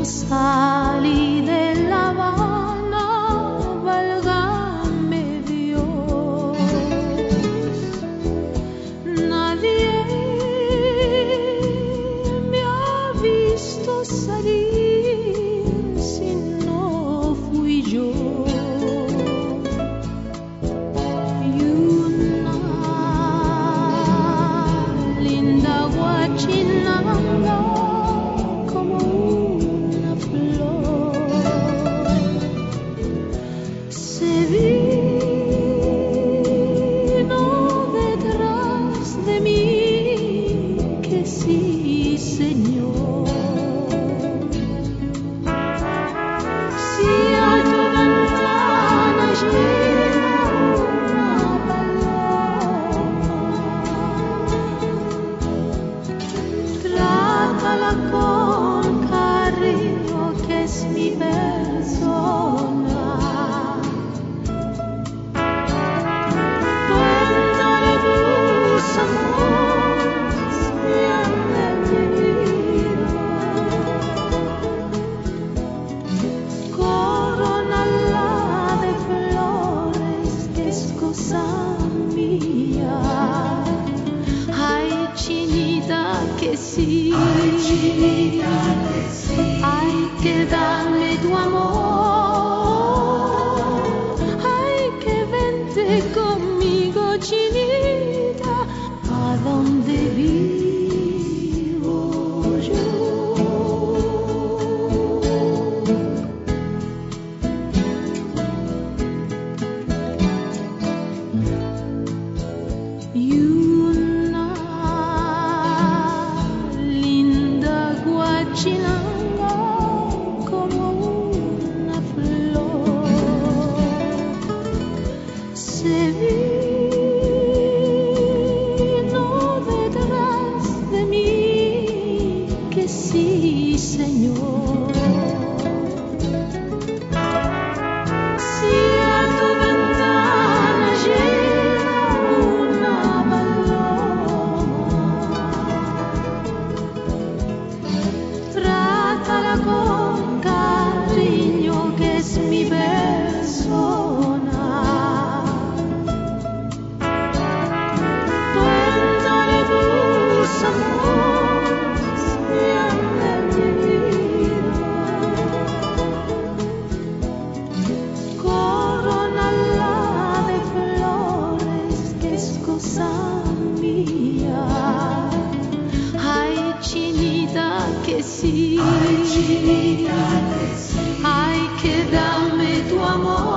salí de La Habana, válgame Dios. Nadie me ha visto salir si no fui yo. Y una linda guachinanga como una flor se vino detrás de mí, que sí, señor. Si a tu ventana llega una paloma, trátala con cariño, que es mi persona. Cuéntale tus amores bien de mi vida, corónala de flores, que es cosa mía. Ay, chinita, que sí. Ay, que dame tu amor. Ay, que vente conmigo, chinita, a donde vivo yo. Y una linda guachinanga como una flor se vino detrás de mí, que sí, señor. Si a tu ventana llega una paloma, trátala con cariño, que es mi persona. Cuéntale tus amores bien de mi vida, corónala de flores, que es cosa mía. Ay, chinita, que sí. Ay, que dame tu amor.